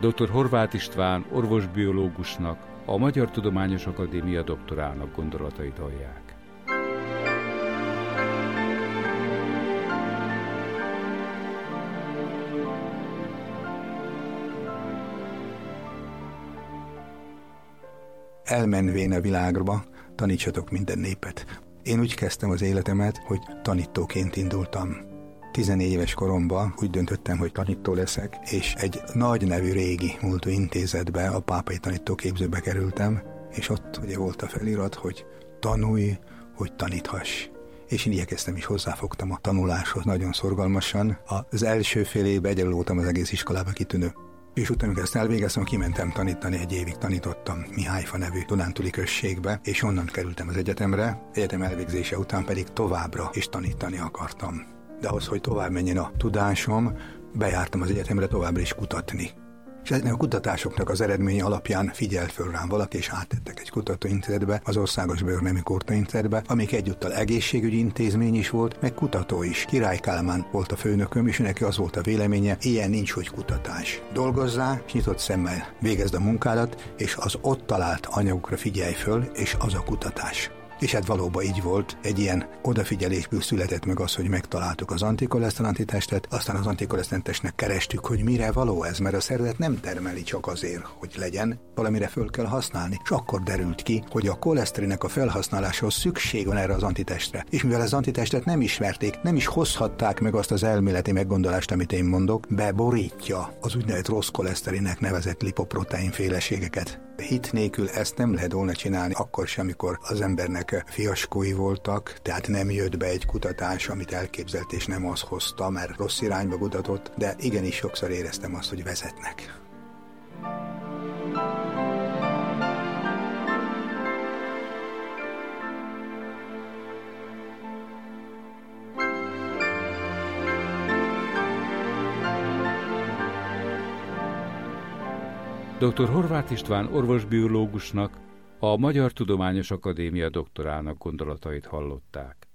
Dr. Horváth István orvosbiológusnak, a Magyar Tudományos Akadémia doktorának gondolatait hallják. Elmenvén a világba, tanítsatok minden népet. Én úgy kezdtem az életemet, hogy tanítóként indultam. 14 éves koromban úgy döntöttem, hogy tanító leszek, és egy nagy nevű régi múltú intézetbe, a pápai tanítóképzőbe kerültem, és ott ugye volt a felirat, hogy tanulj, hogy taníthass. És én igyekeztem is, hozzáfogtam a tanuláshoz nagyon szorgalmasan. Az első fél évben egyedül voltam az egész iskolába, kitűnő. És utána, amikor ezt elvégeztem, kimentem tanítani, egy évig tanítottam Mihályfa nevű dunántúli községbe, és onnan kerültem az egyetemre, egyetem elvégzése után pedig továbbra is tanítani akartam. De ahhoz, hogy tovább menjen a tudásom, bejártam az egyetemre továbbra is kutatni. És ezeknek a kutatásoknak az eredménye alapján figyelt föl rám valaki, és áttettek egy kutatóintézetbe, az Országos Bőrnemi Kórtaintézetbe, amik egyúttal egészségügyi intézmény is volt, meg kutató is. Király Kálmán volt a főnököm, és neki az volt a véleménye, ilyen nincs, hogy kutatás. Dolgozzál, és nyitott szemmel végezd a munkádat, és az ott talált anyagokra figyelj föl, és az a kutatás. És hát valóban így volt, egy ilyen odafigyelésből született meg az, hogy megtaláltuk az antikoleszterin-antitestet, aztán az antikoleszterin-testnek kerestük, hogy mire való ez, mert a szervezet nem termeli csak azért, hogy legyen, valamire föl kell használni. És akkor derült ki, hogy a koleszterinnek a felhasználáshoz szükség van erre az antitestre. És mivel az antitestet nem ismerték, nem is hozhatták meg azt az elméleti meggondolást, amit én mondok, beborítja az úgynevezett rossz koleszterinnek nevezett lipoprotein féleségeket. Hit nélkül ezt nem lehet volna csinálni, akkor sem, amikor az embernek fiaskói voltak, tehát nem jött be egy kutatás, amit elképzelt, és nem az hozta, mert rossz irányba kutatott, de igenis sokszor éreztem azt, hogy vezetnek. Dr. Horváth István orvosbiológusnak, a Magyar Tudományos Akadémia doktorának gondolatait hallották.